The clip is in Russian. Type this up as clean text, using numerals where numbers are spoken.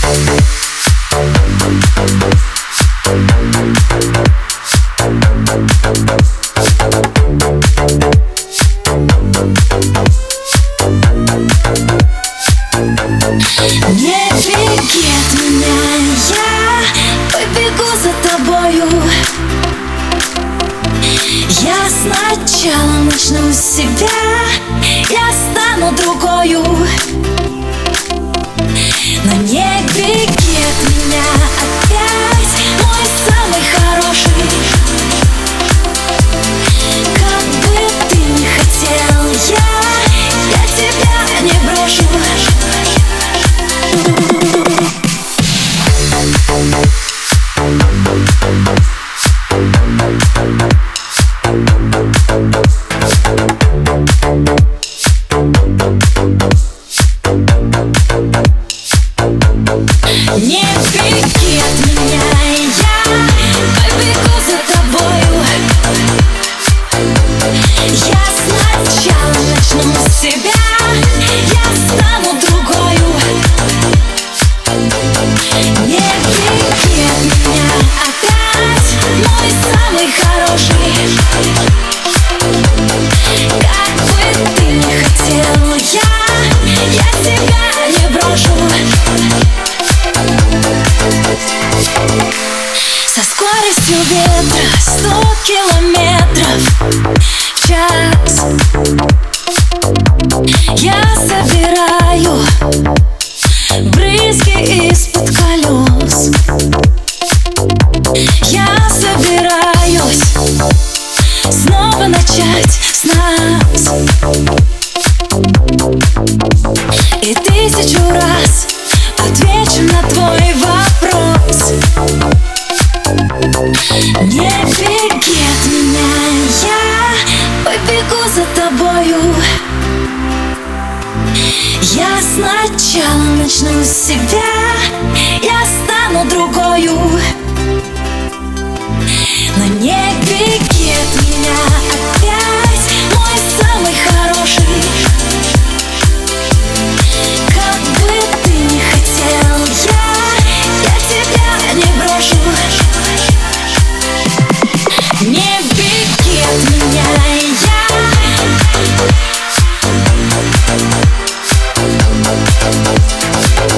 Не беги от меня, я побегу за тобою. Я сначала начну с себя, я стану другою. Но не беги от меня опять, мой самый хороший. Как бы ты ни хотел, я тебя не брошу. Не беги от меня, я побегу за тобою. Я сначала начну с себя, я стану другою. Не беги от меня опять, мой самый хороший. Как бы ты ни хотел, я тебя не брошу. Со скоростью ветра 100 километров в час я собираю брызги из-под колес. Я собираюсь снова начать с нас. И 1000 раз отвечу на твой вопрос. Не беги от меня, я побегу за тобою. Я сначала начну с себя, я стану другою. Но не беги от меня опять, мой самый хороший. Как бы ты ни хотел, я тебя не брошу. Не беги от меня, я